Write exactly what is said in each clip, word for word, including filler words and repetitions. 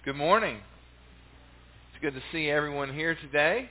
Good morning. It's good to see everyone here today.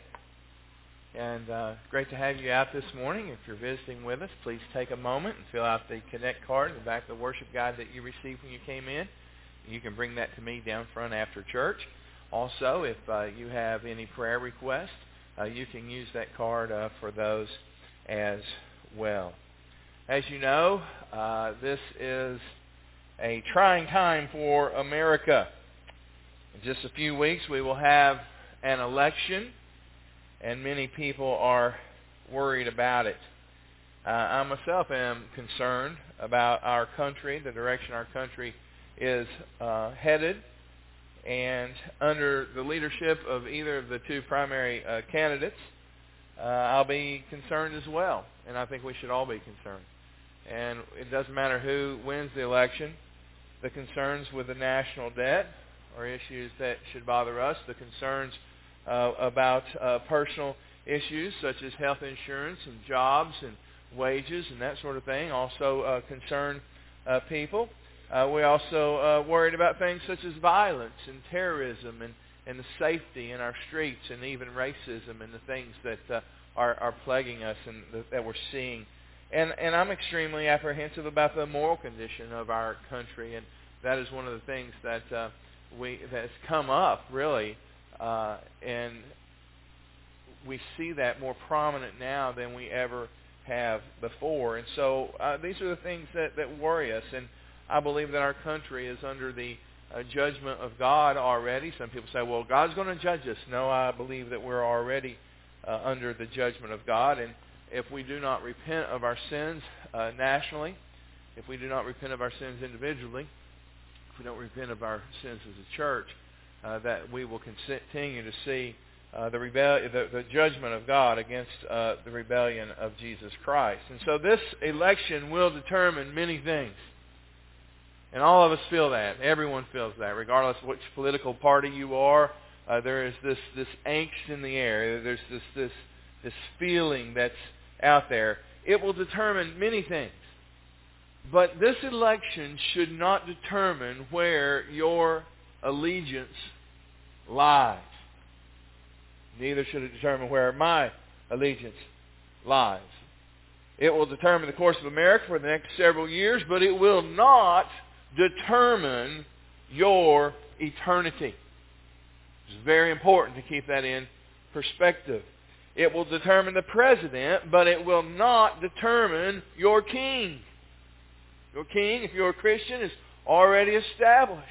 And uh, great to have you out this morning. If you're visiting with us, please take a moment and fill out the Connect card in the back of the worship guide that you received when you came in. You can bring that to me down front after church. Also, if uh, you have any prayer requests, uh, you can use that card uh, for those as well. As you know, uh, this is a trying time for America. In just a few weeks, we will have an election, and many people are worried about it. Uh, I myself am concerned about our country, the direction our country is uh, headed, and under the leadership of either of the two primary uh, candidates, uh, I'll be concerned as well, and I think we should all be concerned. And it doesn't matter who wins the election. The concerns with the national debt are issues that should bother us. The concerns uh, about uh, personal issues such as health insurance and jobs and wages and that sort of thing also uh, concern uh, people. Uh, we also uh, worried about things such as violence and terrorism and, and the safety in our streets and even racism and the things that uh, are, are plaguing us and the, that we're seeing. And, and I'm extremely apprehensive about the moral condition of our country, and that is one of the things that uh, we that's come up really, uh, and we see that more prominent now than we ever have before. And so uh, these are the things that, that worry us, and I believe that our country is under the uh, judgment of God already. Some people say, well, God's going to judge us. No, I believe that we're already uh, under the judgment of God, and if we do not repent of our sins uh, nationally, if we do not repent of our sins individually, if we don't repent of our sins as a church, uh, that we will continue to see uh, the, rebel- the, the judgment of God against uh, the rebellion of Jesus Christ. And so this election will determine many things. And all of us feel that. Everyone feels that. Regardless of which political party you are, uh, there is this, this angst in the air. There's this, this, this feeling that's out there. It will determine many things. But this election should not determine where your allegiance lies. Neither should it determine where my allegiance lies. It will determine the course of America for the next several years, but it will not determine your eternity. It's very important to keep that in perspective. It will determine the president, but it will not determine your king. Your king, if you're a Christian, is already established.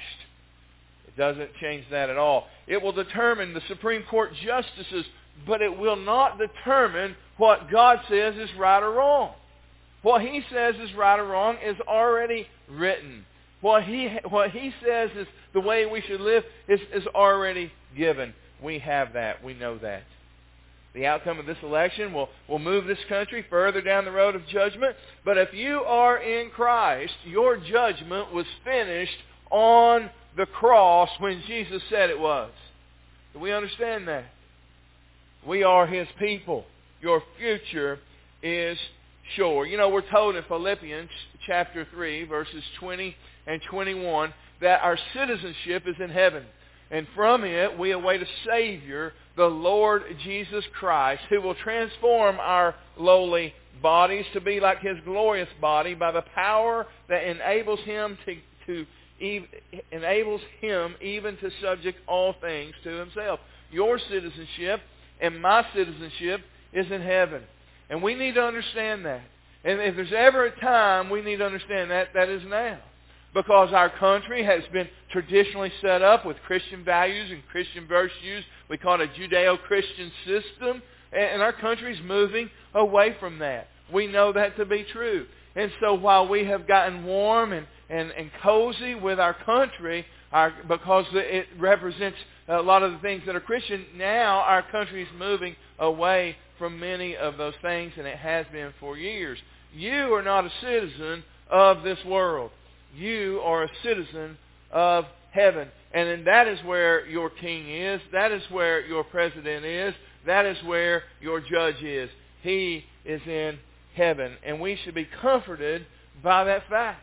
It doesn't change that at all. It will determine the Supreme Court justices, but it will not determine what God says is right or wrong. What He says is right or wrong is already written. What He what He says is the way we should live is, is already given. We have that. We know that. The outcome of this election will, will move this country further down the road of judgment. But if you are in Christ, your judgment was finished on the cross when Jesus said it was. Do we understand that? We are His people. Your future is sure. You know, we're told in Philippians chapter three, verses twenty and twenty-one, that our citizenship is in heaven. And from it we await a Savior, the Lord Jesus Christ, who will transform our lowly bodies to be like His glorious body by the power that enables Him to, to ev- enables Him even to subject all things to Himself. Your citizenship and my citizenship is in heaven. And we need to understand that. And if there's ever a time we need to understand that, that is now. Because our country has been traditionally set up with Christian values and Christian virtues. We call it a Judeo-Christian system. And our country is moving away from that. We know that to be true. And so while we have gotten warm and, and, and cozy with our country, our, because it represents a lot of the things that are Christian, now our country is moving away from many of those things, and it has been for years. You are not a citizen of this world. You are a citizen of heaven. And then that is where your king is. That is where your president is. That is where your judge is. He is in heaven. And we should be comforted by that fact.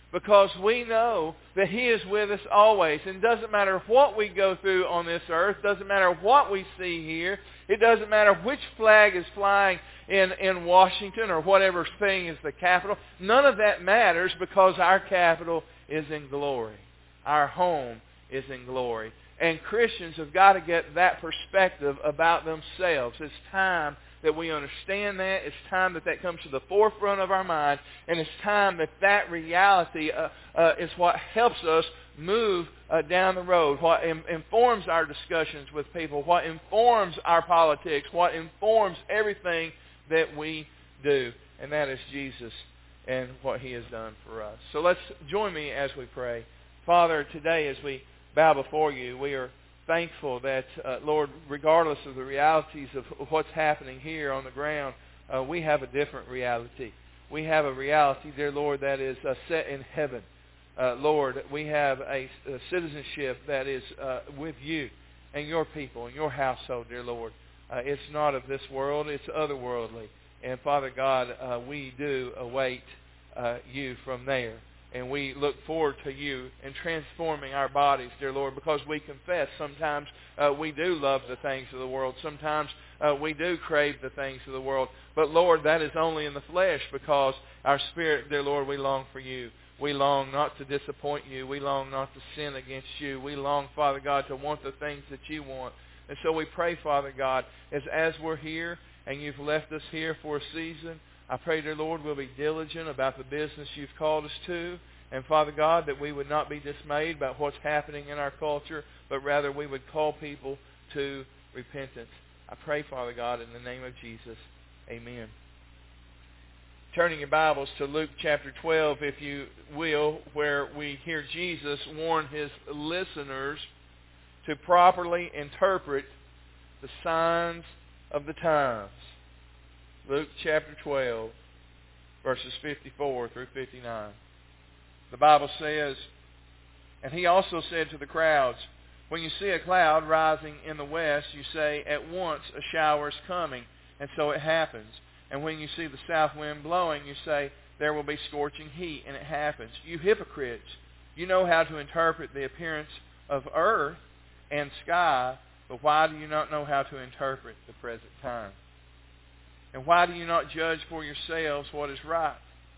because we know that He is with us always. And it doesn't matter what we go through on this earth. It doesn't matter what we see here. It doesn't matter which flag is flying in, in Washington or whatever thing is the capital. None of that matters because our capital is in glory. Our home is in glory. And Christians have got to get that perspective about themselves. It's time that we understand that. It's time that that comes to the forefront of our mind. And it's time that that reality uh, uh, is what helps us move uh, down the road, what im- informs our discussions with people, what informs our politics, what informs everything that we do. And that is Jesus and what He has done for us. So let's join me as we pray. Father, today as we bow before You, we are thankful that, uh, Lord, regardless of the realities of what's happening here on the ground, uh, we have a different reality. We have a reality, dear Lord, that is uh, set in heaven. Uh, Lord, we have a, a citizenship that is uh, with You and Your people and Your household, dear Lord. Uh, it's not of this world, it's otherworldly. And Father God, uh, we do await uh, You from there. And we look forward to You in transforming our bodies, dear Lord, because we confess sometimes uh, we do love the things of the world. Sometimes uh, we do crave the things of the world. But Lord, that is only in the flesh, because our spirit, dear Lord, we long for You. We long not to disappoint You. We long not to sin against You. We long, Father God, to want the things that You want. And so we pray, Father God, as, as we're here and You've left us here for a season, I pray, dear Lord, we'll be diligent about the business You've called us to. And, Father God, that we would not be dismayed about what's happening in our culture, but rather we would call people to repentance. I pray, Father God, in the name of Jesus. Amen. Turning your Bibles to Luke chapter twelve, if you will, where we hear Jesus warn His listeners to properly interpret the signs of the times. Luke chapter twelve, verses fifty-four through fifty-nine. The Bible says, "And He also said to the crowds, when you see a cloud rising in the west, you say, at once a shower is coming, and so it happens. And when you see the south wind blowing, you say, there will be scorching heat, and it happens. You hypocrites, you know how to interpret the appearance of earth and sky, but why do you not know how to interpret the present time? And why do you not judge for yourselves what is right?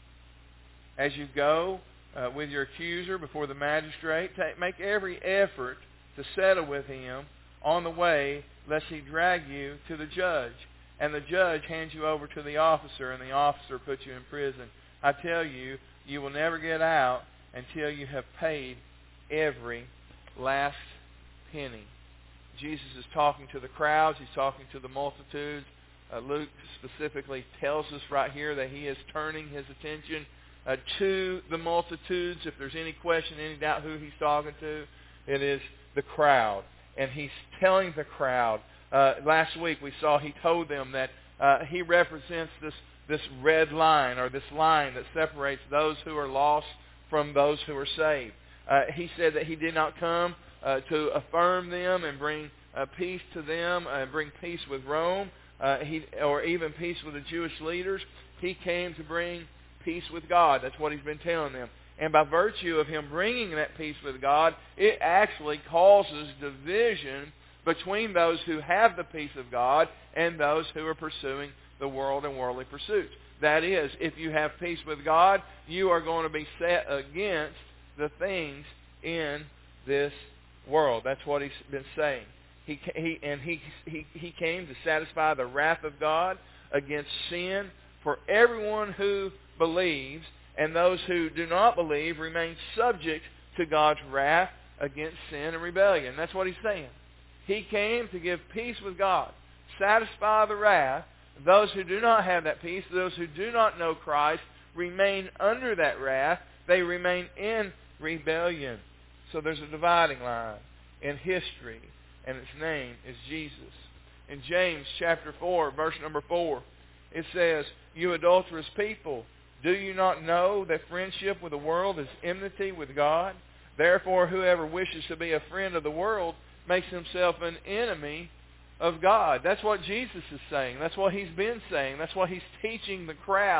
As you go uh, with your accuser before the magistrate, take, make every effort to settle with him on the way, lest he drag you to the judge. And the judge hands you over to the officer, and the officer puts you in prison. I tell you, you will never get out until you have paid every last penny." Jesus is talking to the crowds. He's talking to the multitudes. Uh, Luke specifically tells us right here that he is turning his attention uh, to the multitudes. If there's any question, any doubt who he's talking to, it is the crowd. And he's telling the crowd, uh, last week we saw he told them that uh, he represents this, this red line, or this line that separates those who are lost from those who are saved. Uh, he said that he did not come uh, to affirm them and bring uh, peace to them, and uh, bring peace with Rome, uh, he, or even peace with the Jewish leaders. He came to bring peace with God. That's what he's been telling them. And by virtue of him bringing that peace with God, it actually causes division between those who have the peace of God and those who are pursuing the world and worldly pursuits. That is, if you have peace with God, you are going to be set against the things in this world. That's what he's been saying. He, he and he, he he came to satisfy the wrath of God against sin for everyone who believes, and those who do not believe remain subject to God's wrath against sin and rebellion. That's what he's saying. He came to give peace with God, satisfy the wrath. Those who do not have that peace, those who do not know Christ, remain under that wrath. They remain in rebellion. So there's a dividing line in history, and its name is Jesus. In James chapter four, verse number four, it says, "You adulterous people, do you not know that friendship with the world is enmity with God? Therefore, whoever wishes to be a friend of the world makes himself an enemy of God." That's what Jesus is saying. That's what he's been saying. That's what he's teaching the crowds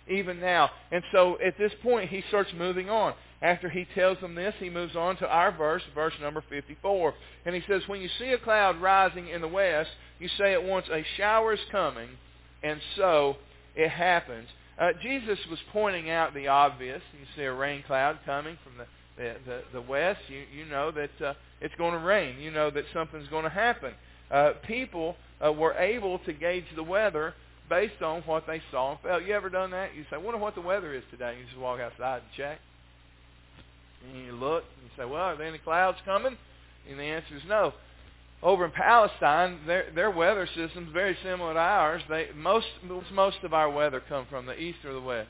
even now. And so at this point, he starts moving on. After he tells them this, he moves on to our verse, verse number fifty-four. And he says, when you see a cloud rising in the west, you say at once, a shower is coming, and so it happens. Uh, Jesus was pointing out the obvious. You see a rain cloud coming from the, the, the, the west, you, you know that uh, it's going to rain. You know that something's going to happen. Uh, people uh, were able to gauge the weather based on what they saw and felt. You ever done that? You say, I wonder what the weather is today. You just walk outside and check. And you look and you say, well, are there any clouds coming? And the answer is no. Over in Palestine, their their weather system is very similar to ours. They most most of our weather comes from the east or the west.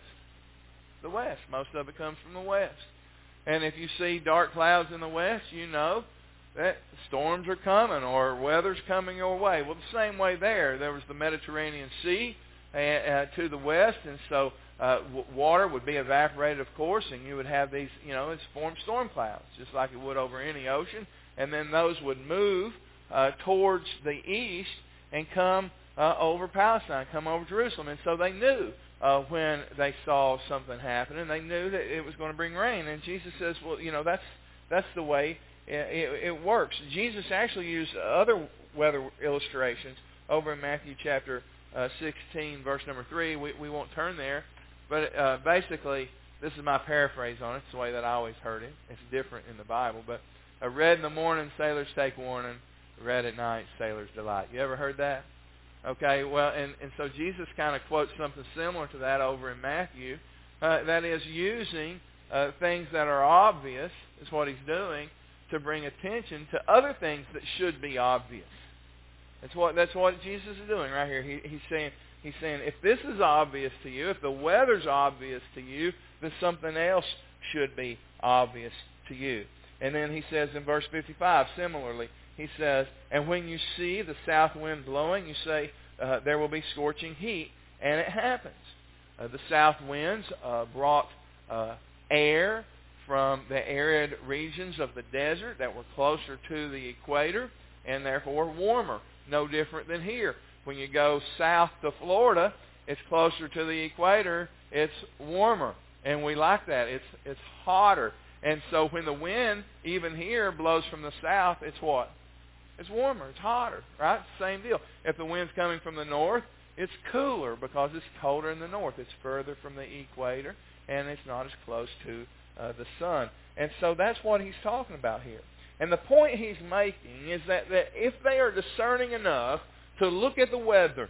The west. Most of it comes from the west. And if you see dark clouds in the west, you know that storms are coming or weather's coming your way. Well, the same way there. There was the Mediterranean Sea uh, uh, to the west, and so uh, w- water would be evaporated, of course, and you would have these, you know, it's formed storm clouds, just like it would over any ocean. And then those would move uh, towards the east and come uh, over Palestine, come over Jerusalem. And so they knew uh, when they saw something happening, they knew that it was going to bring rain. And Jesus says, well, you know, that's that's the way it, it, it works. Jesus actually used other weather illustrations over in Matthew chapter uh, sixteen, verse number three. We, we won't turn there. But uh, basically, this is my paraphrase on it. It's the way that I always heard it. It's different in the Bible. But uh, red in the morning, sailors take warning. Red at night, sailors delight. You ever heard that? Okay, well, and, and so Jesus kind of quotes something similar to that over in Matthew. Uh, that is using uh, things that are obvious, is what he's doing, to bring attention to other things that should be obvious. That's what that's what Jesus is doing right here. He, he's saying he's saying if this is obvious to you, if the weather's obvious to you, then something else should be obvious to you. And then he says in verse fifty-five, similarly, he says, and when you see the south wind blowing, you say, uh, there will be scorching heat, and it happens. Uh, the south winds uh, brought uh, air from the arid regions of the desert that were closer to the equator, and therefore warmer. No different than here. When you go south to Florida, it's closer to the equator, it's warmer. And we like that. It's it's hotter. And so when the wind, even here, blows from the south, it's what? It's warmer. It's hotter, right? Same deal. If the wind's coming from the north, it's cooler because it's colder in the north. It's further from the equator, and it's not as close to uh, the sun. And so that's what he's talking about here. And the point he's making is that, that if they are discerning enough to look at the weather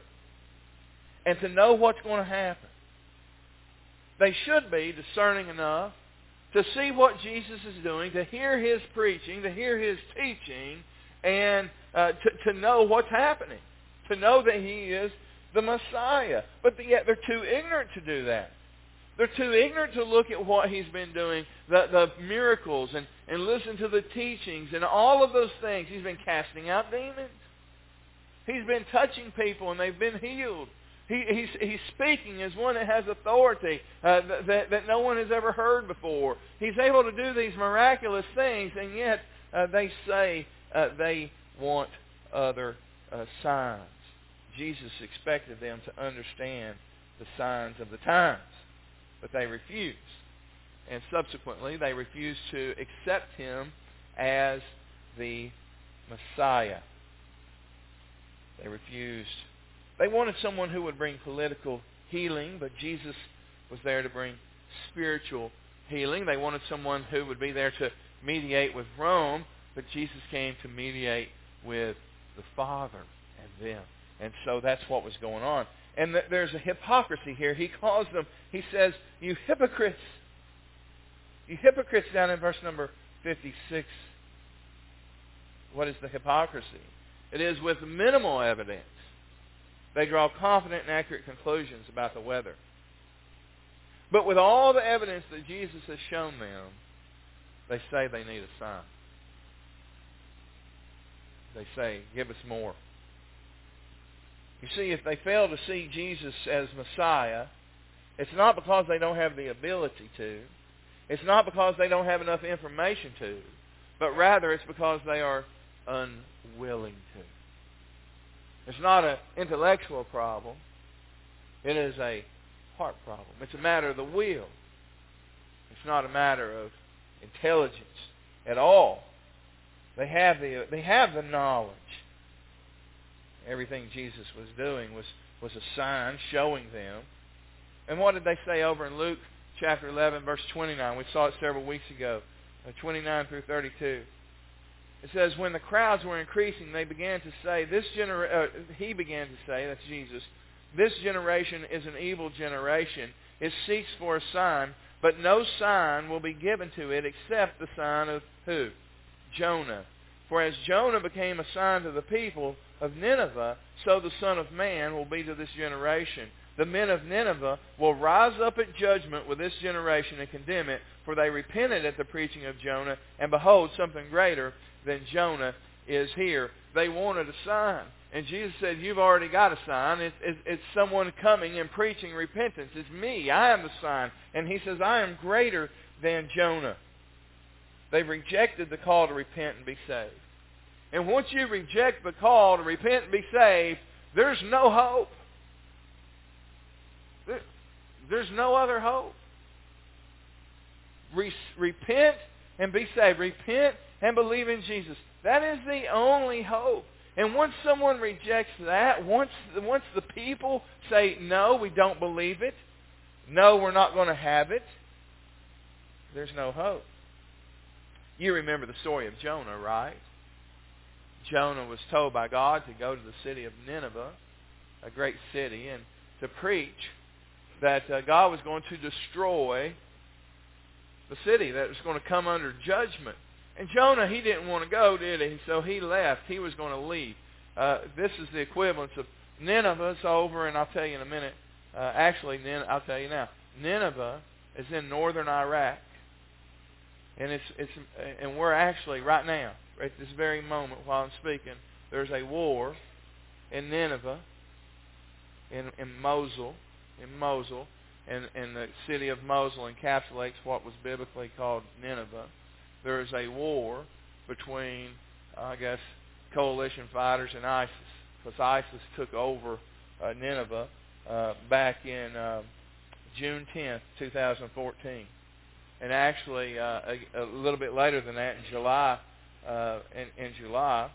and to know what's going to happen, they should be discerning enough to see what Jesus is doing, to hear his preaching, to hear his teaching, and uh, to, to know what's happening, to know that he is the Messiah. But yet they're too ignorant to do that. They're too ignorant to look at what he's been doing, the, the miracles, and, and listen to the teachings, and all of those things. He's been casting out demons. He's been touching people, and they've been healed. He, he's, he's speaking as one that has authority uh, that, that no one has ever heard before. He's able to do these miraculous things, and yet uh, they say uh, they want other uh, signs. Jesus expected them to understand the signs of the times, but they refused. And subsequently, they refused to accept him as the Messiah. They refused. They wanted someone who would bring political healing, but Jesus was there to bring spiritual healing. They wanted someone who would be there to mediate with Rome, but Jesus came to mediate with the Father and them. And so that's what was going on. And th- there's a hypocrisy here. He calls them, he says, you hypocrites. You hypocrites down in verse number fifty-six. What is the hypocrisy? It is with minimal evidence. They draw confident and accurate conclusions about the weather. But with all the evidence that Jesus has shown them, they say they need a sign. They say, give us more. You see, if they fail to see Jesus as Messiah, it's not because they don't have the ability to. It's not because they don't have enough information to. But rather it's because they are unwilling to. It's not an intellectual problem. It is a heart problem. It's a matter of the will. It's not a matter of intelligence at all. They have the they have the knowledge. Everything Jesus was doing was, was a sign showing them. And what did they say over in Luke chapter eleven, verse twenty-nine? We saw it several weeks ago, twenty-nine through thirty-two. It says, when the crowds were increasing, they began to say, this genera- uh, he began to say, that's Jesus, this generation is an evil generation. It seeks for a sign, but no sign will be given to it except the sign of who? Jonah. For as Jonah became a sign to the people of Nineveh, so the Son of Man will be to this generation. The men of Nineveh will rise up at judgment with this generation and condemn it, for they repented at the preaching of Jonah, and behold, something greater than Jonah is here. They wanted a sign. And Jesus said, you've already got a sign. It's, it's, it's someone coming and preaching repentance. It's me. I am the sign. And he says, I am greater than Jonah. They've rejected the call to repent and be saved. And once you reject the call to repent and be saved, there's no hope. There, there's no other hope. Re- repent and be saved. Repent and believe in Jesus. That is the only hope. And once someone rejects that, once, once the people say, no, we don't believe it, no, we're not going to have it, there's no hope. You remember the story of Jonah, right? Jonah was told by God to go to the city of Nineveh, a great city, and to preach that uh, God was going to destroy the city, that it was going to come under judgment. And Jonah, he didn't want to go, did he? So he left. He was going to leave. Uh, this is the equivalence of Nineveh. It's over, and I'll tell you in a minute. Uh, actually, Nin- I'll tell you now. Nineveh is in northern Iraq. And it's it's and we're actually, right now, at this very moment while I'm speaking, there's a war in Nineveh, in, in Mosul, in Mosul, and, and the city of Mosul encapsulates what was biblically called Nineveh. There is a war between, I guess, coalition fighters and ISIS, because ISIS took over uh, Nineveh uh, back in uh, June tenth, twenty fourteen. And actually, uh, a, a little bit later than that, in July, uh, in, in July,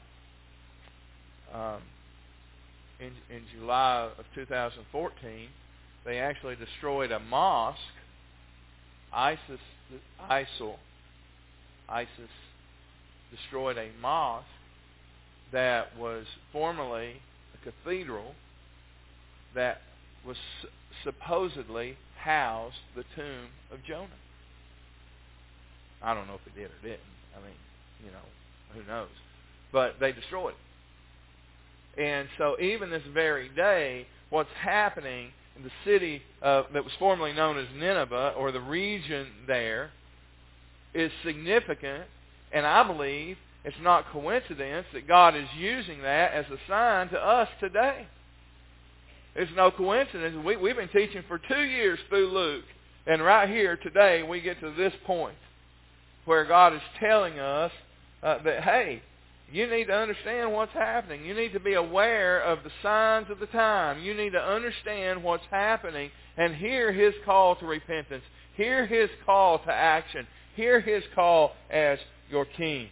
um, in, in July of two thousand fourteen, they actually destroyed a mosque. ISIS, ISIL, ISIS destroyed a mosque that was formerly a cathedral that was supposedly housed the tomb of Jonah. I don't know if it did or didn't. I mean, you know, who knows? But they destroyed it. And so even this very day, what's happening in the city uh, that was formerly known as Nineveh, or the region there, is significant. And I believe it's not coincidence that God is using that as a sign to us today. It's no coincidence. We, we've been teaching for two years through Luke. And right here today, we get to this point where God is telling us uh, that, hey, you need to understand what's happening. You need to be aware of the signs of the time. You need to understand what's happening and hear His call to repentance. Hear His call to action. Hear His call as your King.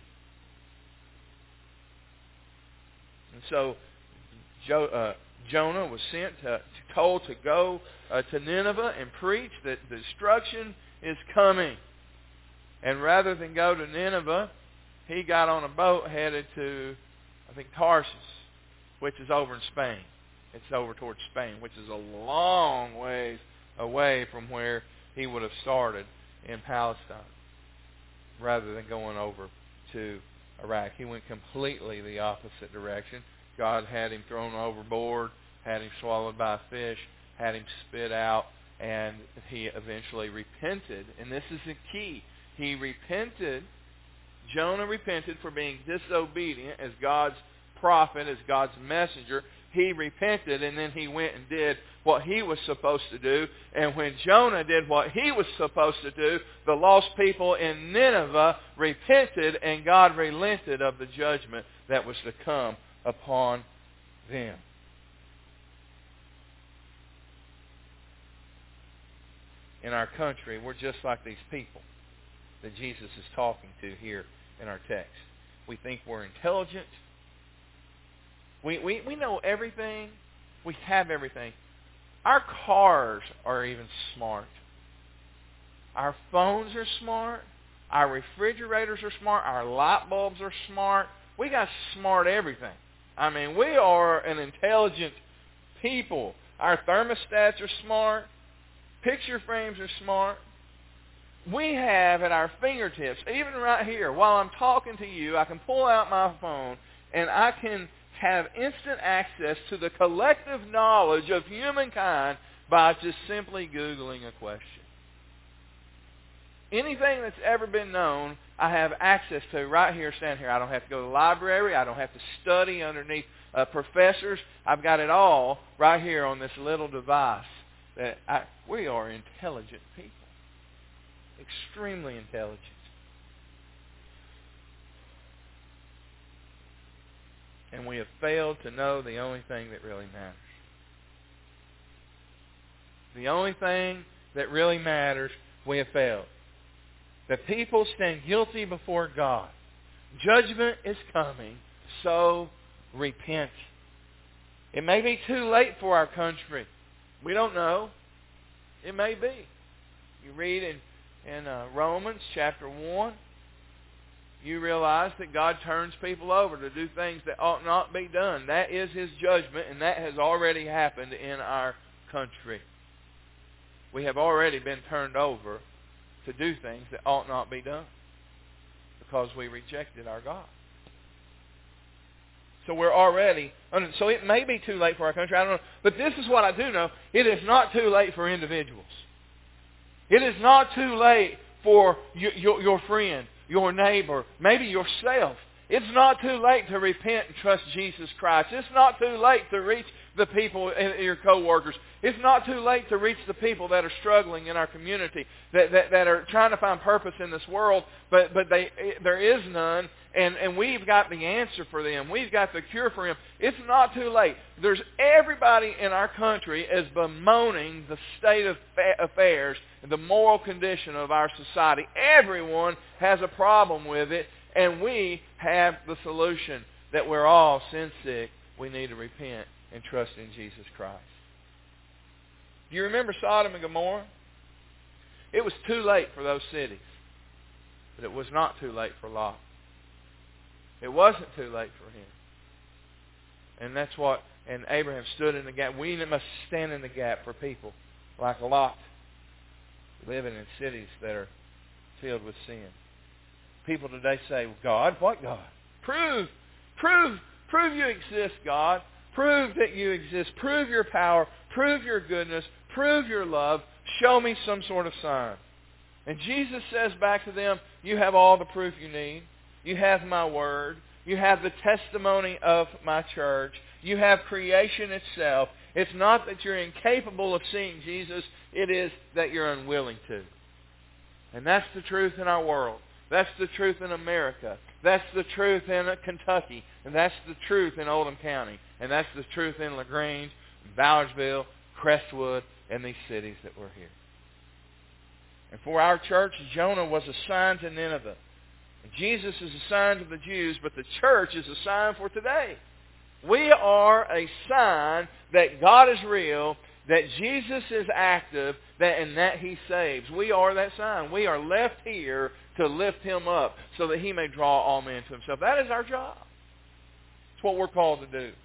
And so jo, uh, Jonah was sent, to, told to go uh, to Nineveh and preach that destruction is coming. And rather than go to Nineveh, he got on a boat headed to, I think, Tarsus, which is over in Spain. It's over towards Spain, which is a long ways away from where he would have started in Palestine, rather than going over to Iraq. He went completely the opposite direction. God had him thrown overboard, had him swallowed by a fish, had him spit out, and he eventually repented. And this is the key. He repented. Jonah repented for being disobedient as God's prophet, as God's messenger. He repented, and then he went and did what he was supposed to do. And when Jonah did what he was supposed to do, the lost people in Nineveh repented, and God relented of the judgment that was to come upon them. in our country, we're just like these people that Jesus is talking to here in our text. We think we're intelligent. We, we, we know everything. We have everything. Our cars are even smart. Our phones are smart. Our refrigerators are smart. Our light bulbs are smart. We got smart everything. I mean, we are an intelligent people. Our thermostats are smart. Picture frames are smart. We have at our fingertips, even right here, while I'm talking to you, I can pull out my phone and I can have instant access to the collective knowledge of humankind by just simply Googling a question. Anything that's ever been known, I have access to right here, stand here. I don't have to go to the library. I don't have to study underneath uh, professors. I've got it all right here on this little device. That I, we are intelligent people. Extremely intelligent. And we have failed to know the only thing that really matters. The only thing that really matters, we have failed. The people stand guilty before God. Judgment is coming, so repent. It may be too late for our country. We don't know. It may be. You read in, in uh, Romans chapter one, you realize that God turns people over to do things that ought not be done. That is His judgment, and that has already happened in our country. We have already been turned over to do things that ought not be done because we rejected our God. So we're already, so it may be too late for our country, I don't know. But this is what I do know. It is not too late for individuals. It is not too late for your, your, your friend, your neighbor, maybe yourself. It's not too late to repent and trust Jesus Christ. It's not too late to reach the people, your co-workers. It's not too late to reach the people that are struggling in our community, that, that, that are trying to find purpose in this world, but, but they, there is none, and, and we've got the answer for them. We've got the cure for them. It's not too late. There's everybody in our country is bemoaning the state of affairs, the moral condition of our society. Everyone has a problem with it. And we have the solution that we're all sin sick. We need to repent and trust in Jesus Christ. Do you remember Sodom and Gomorrah? It was too late for those cities. But it was not too late for Lot. It wasn't too late for him. And that's what, and Abraham stood in the gap. We must stand in the gap for people like Lot, living in cities that are filled with sin. People today say, God, what God? Prove, prove, prove you exist, God. Prove that you exist. Prove your power. Prove your goodness. Prove your love. Show me some sort of sign. And Jesus says back to them, you have all the proof you need. You have my word. You have the testimony of my church. You have creation itself. It's not that you're incapable of seeing Jesus. It is that you're unwilling to. And that's the truth in our world. That's the truth in America. That's the truth in Kentucky. And that's the truth in Oldham County. And that's the truth in LaGrange, Bowersville, Crestwood, and these cities that we're here. And for our church, Jonah was a sign to Nineveh. And Jesus is a sign to the Jews, but the church is a sign for today. We are a sign that God is real, that Jesus is active, that and that He saves. We are that sign. We are left here to lift Him up so that He may draw all men to Himself. That is our job. It's what we're called to do.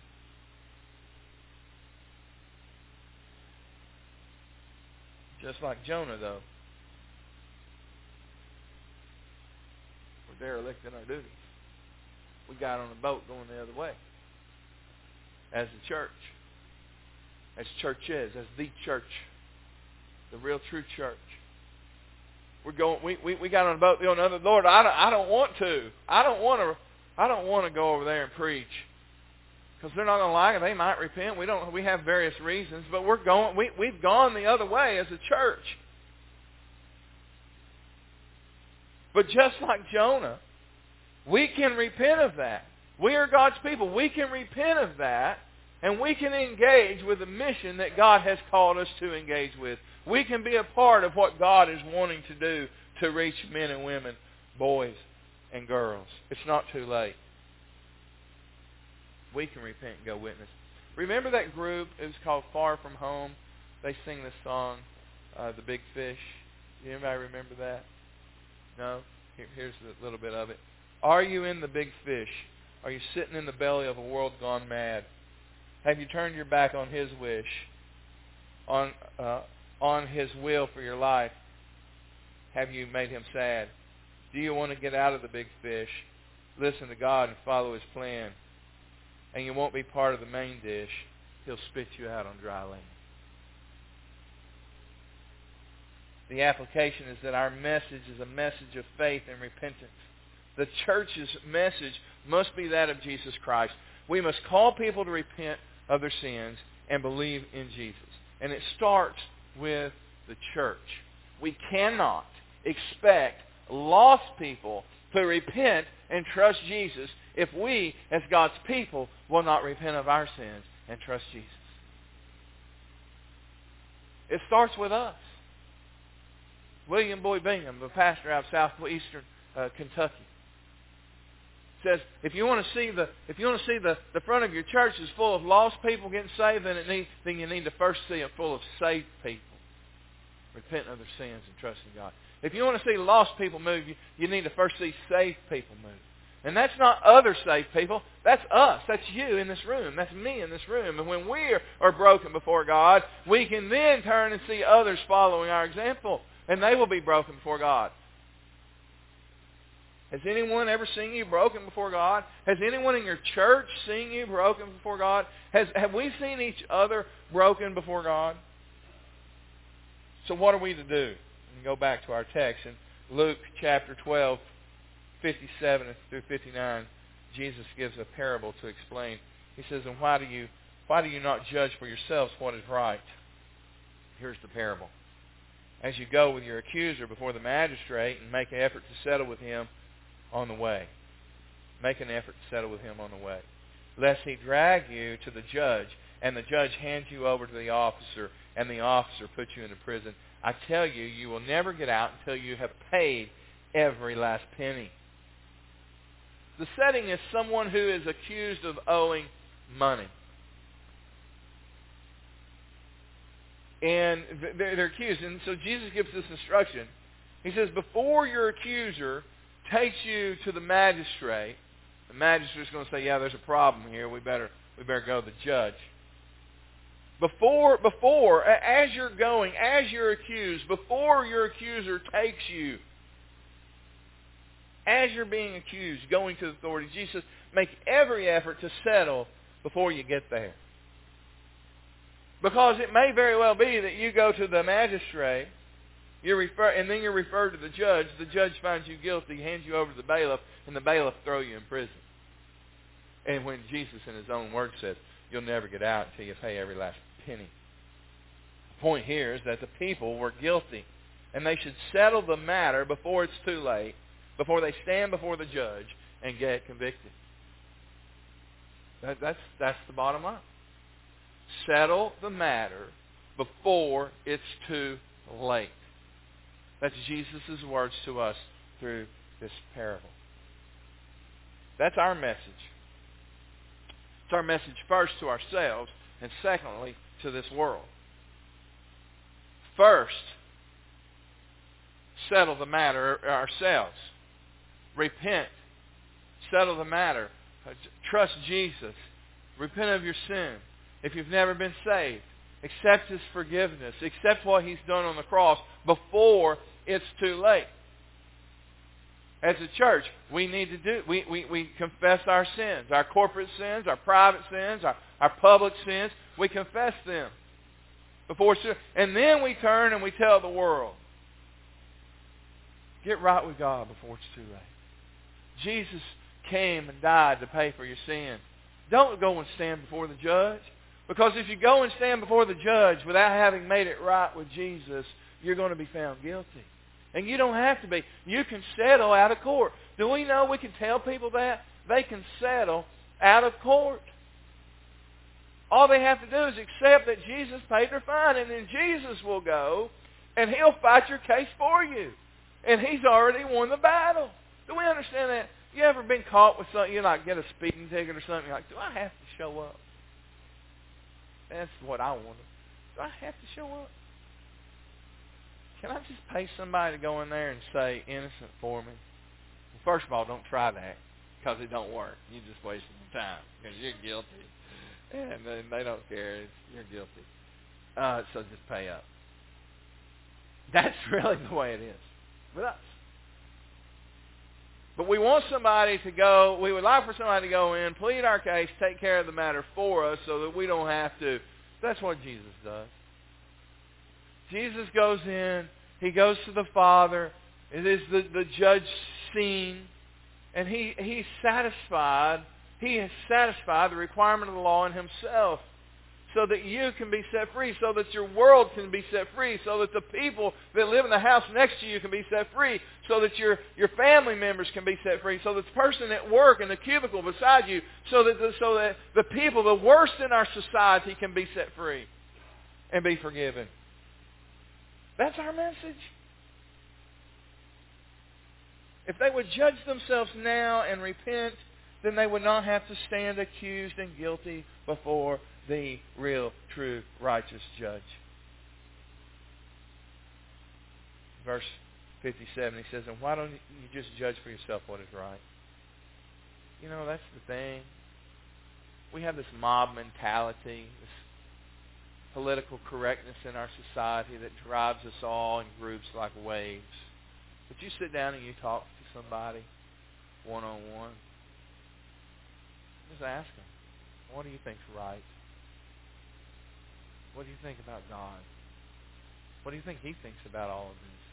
Just like Jonah, though, we're derelict in our duties. We got on a boat going the other way. As the church. As church is. As the church. The real true church. We're going. We, we, we got on a boat going the other. Lord, I don't, I don't want to. I don't want to. I don't want to go over there and preach because they're not going to like it. They might repent. We don't. We have various reasons, but we're going. We we've gone the other way as a church. But just like Jonah, we can repent of that. We are God's people. We can repent of that And we can engage with the mission that God has called us to engage with. We can be a part of what God is wanting to do to reach men and women, boys and girls. It's not too late. We can repent and go witness. Remember that group? It was called Far From Home. They sing this song, uh, The Big Fish. Anybody remember that? No? Here, here's a little bit of it. Are you in the big fish? Are you sitting in the belly of a world gone mad? Have you turned your back on His wish, on uh, on His will for your life? Have you made Him sad? Do you want to get out of the big fish, listen to God and follow His plan, and you won't be part of the main dish? He'll spit you out on dry land. The application is that our message is a message of faith and repentance. The church's message must be that of Jesus Christ. We must call people to repent of their sins and believe in Jesus. And it starts with the church. We cannot expect lost people to repent and trust Jesus if we, as God's people, will not repent of our sins and trust Jesus. It starts with us. William Boyd Bingham, the pastor out of southeastern uh, Kentucky, says if you want to see the if you want to see the, the front of your church is full of lost people getting saved, then it need, then you need to first see it full of saved people repenting of their sins and trusting God. If you want to see lost people move, you, you need to first see saved people move. And that's not other saved people. That's us. That's you in this room. That's me in this room. And when we are, are broken before God, we can then turn and see others following our example. And they will be broken before God. Has anyone ever seen you broken before God? Has anyone in your church seen you broken before God? Has, have we seen each other broken before God? So what are we to do? And go back to our text in Luke chapter twelve, fifty-seven through fifty-nine. Jesus gives a parable to explain. He says, "And why do you why do you not judge for yourselves what is right?" Here's the parable. As you go with your accuser before the magistrate and make an effort to settle with him on the way. Make an effort to settle with him on the way. Lest he drag you to the judge, and the judge hands you over to the officer, and the officer puts you into prison. I tell you, you will never get out until you have paid every last penny. The setting is someone who is accused of owing money. And they're accused. And so Jesus gives this instruction. He says, before your accuser takes you to the magistrate, the magistrate's going to say, yeah, there's a problem here. We better we better go to the judge. Before, before, as you're going, as you're accused, before your accuser takes you, as you're being accused, going to the authorities, Jesus says, make every effort to settle before you get there. Because it may very well be that you go to the magistrate, you refer, and then you're referred to the judge. The judge finds you guilty, hands you over to the bailiff, and the bailiff throws you in prison. And when Jesus in His own word says, you'll never get out until you pay every last penny. The point here is that the people were guilty, and they should settle the matter before it's too late, before they stand before the judge and get convicted. That, that's, that's the bottom line. Settle the matter before it's too late. That's Jesus' words to us through this parable. That's our message. It's our message first to ourselves, and secondly to this world. First, settle the matter ourselves. Repent. Settle the matter. Trust Jesus. Repent of your sin. If you've never been saved, accept His forgiveness. Accept what He's done on the cross before it's too late. As a church, we need to do, we, we, we confess our sins, our corporate sins, our private sins, our, our public sins. We confess them before, and then we turn and we tell the world. Get right with God before it's too late. Jesus came and died to pay for your sins. Don't go and stand before the judge. Because if you go and stand before the judge without having made it right with Jesus, you're going to be found guilty. And you don't have to be. You can settle out of court. Do we know we can tell people that? They can settle out of court. All they have to do is accept that Jesus paid their fine, and then Jesus will go, and He'll fight your case for you. And He's already won the battle. Do we understand that? You ever been caught with something, you like get a speeding ticket or something, you're like, do I have to show up? That's what I wonder. Do I have to show up? Can I just pay somebody to go in there and say innocent for me? Well, first of all, don't try that, because it don't work. You're just wasting your time, because you're guilty. And then they don't care. It's, you're guilty. Uh, so just pay up. That's really the way it is with us. But we want somebody to go, we would like for somebody to go in, plead our case, take care of the matter for us so that we don't have to. That's what Jesus does. Jesus goes in, He goes to the Father, it is the, the judge scene, and he, he's satisfied, he has satisfied the requirement of the law in Himself, so that you can be set free, so that your world can be set free, so that the people that live in the house next to you can be set free, so that your, your family members can be set free, so that the person at work in the cubicle beside you, so that the, so that the people, the worst in our society, can be set free and be forgiven. That's our message. If they would judge themselves now and repent, then they would not have to stand accused and guilty before the real, true, righteous judge. Verse fifty-seven, he says, and why don't you just judge for yourself what is right? You know, that's the thing. We have this mob mentality, this political correctness in our society that drives us all in groups like waves. But you sit down and you talk to somebody one-on-one, just ask them, what do you think's right? What do you think about God? What do you think He thinks about all of this?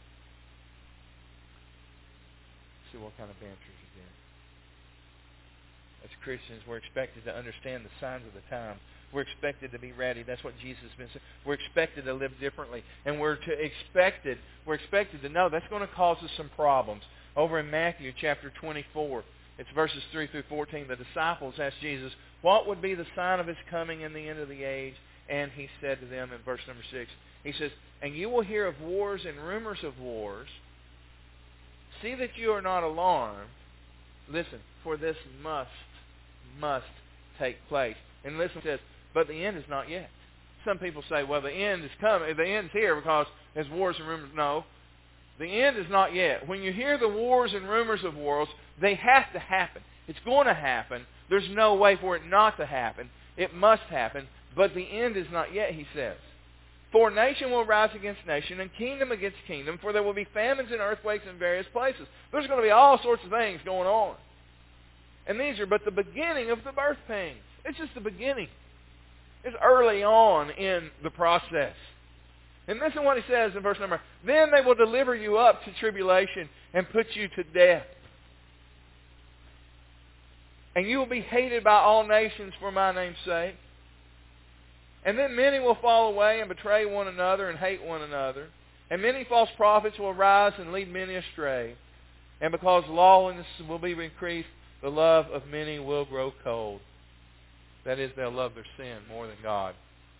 See what kind of answers you get. As Christians, we're expected to understand the signs of the time. We're expected to be ready. That's what Jesus has been saying. We're expected to live differently. And we're to expected, we're expected to know that's going to cause us some problems. Over in Matthew chapter twenty-four, it's verses three through fourteen, the disciples asked Jesus, what would be the sign of His coming in the end of the age? And He said to them in verse number six, He says, and you will hear of wars and rumors of wars. See that you are not alarmed. Listen, for this must, must take place. And listen, it says, but the end is not yet. Some people say, well, the end is coming. The end's here because there's wars and rumors. No, the end is not yet. When you hear the wars and rumors of wars, they have to happen. It's going to happen. There's no way for it not to happen. It must happen. But the end is not yet, He says. For nation will rise against nation, and kingdom against kingdom, for there will be famines and earthquakes in various places. There's going to be all sorts of things going on. And these are but the beginning of the birth pains. It's just the beginning. It's early on in the process. And listen to what He says in verse number, then they will deliver you up to tribulation and put you to death. And you will be hated by all nations for my name's sake. And then many will fall away and betray one another and hate one another. And many false prophets will rise and lead many astray. And because lawlessness will be increased, the love of many will grow cold. That is, they'll love their sin more than God.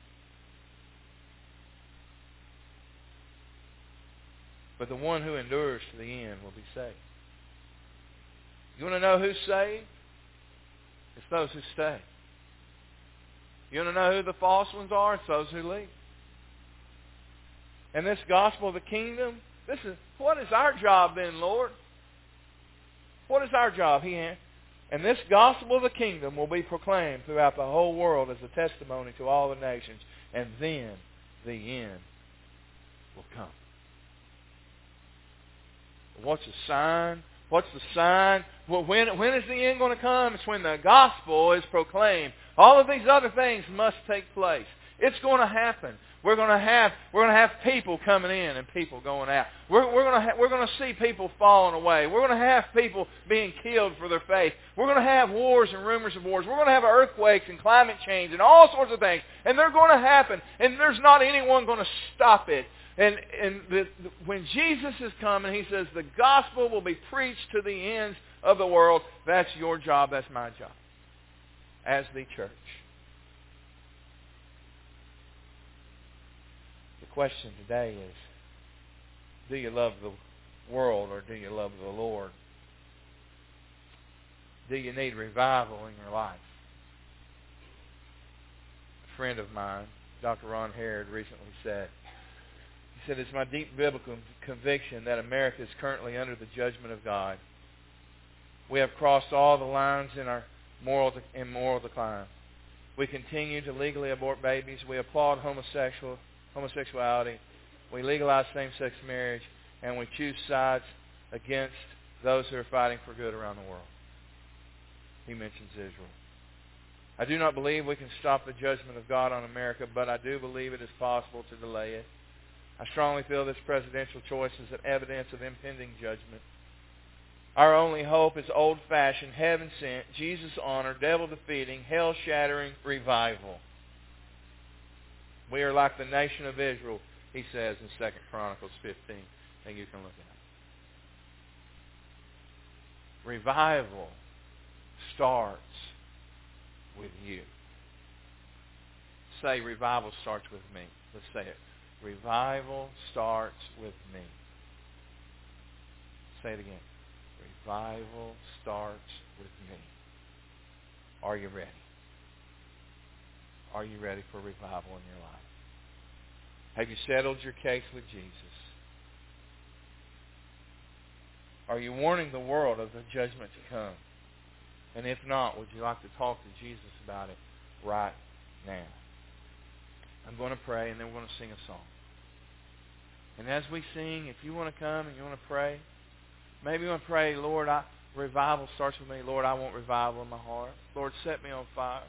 But the one who endures to the end will be saved. You want to know who's saved? It's those who stay. You want to know who the false ones are? It's those who leave. And this gospel of the kingdom, this is, what is our job then, Lord? What is our job? He answered. And this gospel of the kingdom will be proclaimed throughout the whole world as a testimony to all the nations. And then the end will come. What's the sign? What's the sign? Well, when, when is the end going to come? It's when the gospel is proclaimed. All of these other things must take place. It's going to happen. We're going to have we're going to have people coming in and people going out. We're, we're going to ha- we're going to see people falling away. We're going to have people being killed for their faith. We're going to have wars and rumors of wars. We're going to have earthquakes and climate change and all sorts of things, and they're going to happen. And there's not anyone going to stop it. And and the, the, when Jesus is coming, He says the gospel will be preached to the ends of the world. That's your job. That's my job as the church. question today is, do you love the world or do you love the Lord? Do you need revival in your life? A friend of mine, Doctor Ron Harrod, recently said, he said, it's my deep biblical conviction that America is currently under the judgment of God. We have crossed all the lines in our moral de- in moral decline. We continue to legally abort babies. We applaud homosexual homosexuality. We legalize same-sex marriage. And we choose sides against those who are fighting for good around the world. He mentions Israel. I do not believe we can stop the judgment of God on America, but I do believe it is possible to delay it. I strongly feel this presidential choice is an evidence of impending judgment. Our only hope is old-fashioned, heaven-sent, Jesus-honored, devil-defeating, hell-shattering revival. We are like the nation of Israel, he says in Second Chronicles fifteen. And you can look at it. Revival starts with you. Say, revival starts with me. Let's say it. Revival starts with me. Say it again. Revival starts with me. Are you ready? Are you ready for revival in your life? Have you settled your case with Jesus? Are you warning the world of the judgment to come? And if not, would you like to talk to Jesus about it right now? I'm going to pray, and then we're going to sing a song. And as we sing, if you want to come and you want to pray, maybe you want to pray, Lord, I, revival starts with me. Lord, I want revival in my heart. Lord, set me on fire.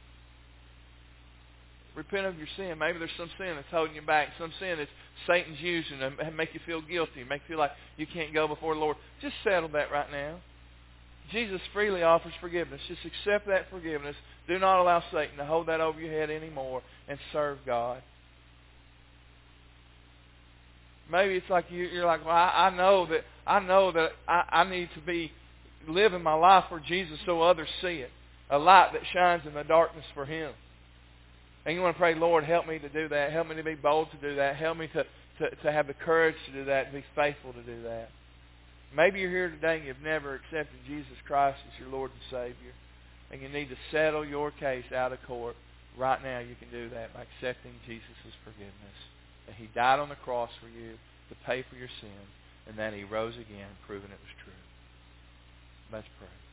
Repent of your sin. Maybe there's some sin that's holding you back. Some sin that's Satan's using to make you feel guilty, make you feel like you can't go before the Lord. Just settle that right now. Jesus freely offers forgiveness. Just accept that forgiveness. Do not allow Satan to hold that over your head anymore and serve God. Maybe it's like you, you're like, well, I, I know that I know that I, I need to be living my life for Jesus so others see it. A light that shines in the darkness for Him. And you want to pray, Lord, help me to do that. Help me to be bold to do that. Help me to, to, to have the courage to do that, to be faithful to do that. Maybe you're here today and you've never accepted Jesus Christ as your Lord and Savior. And you need to settle your case out of court. Right now you can do that by accepting Jesus' forgiveness. That He died on the cross for you to pay for your sin. And that He rose again, proving it was true. Let's pray.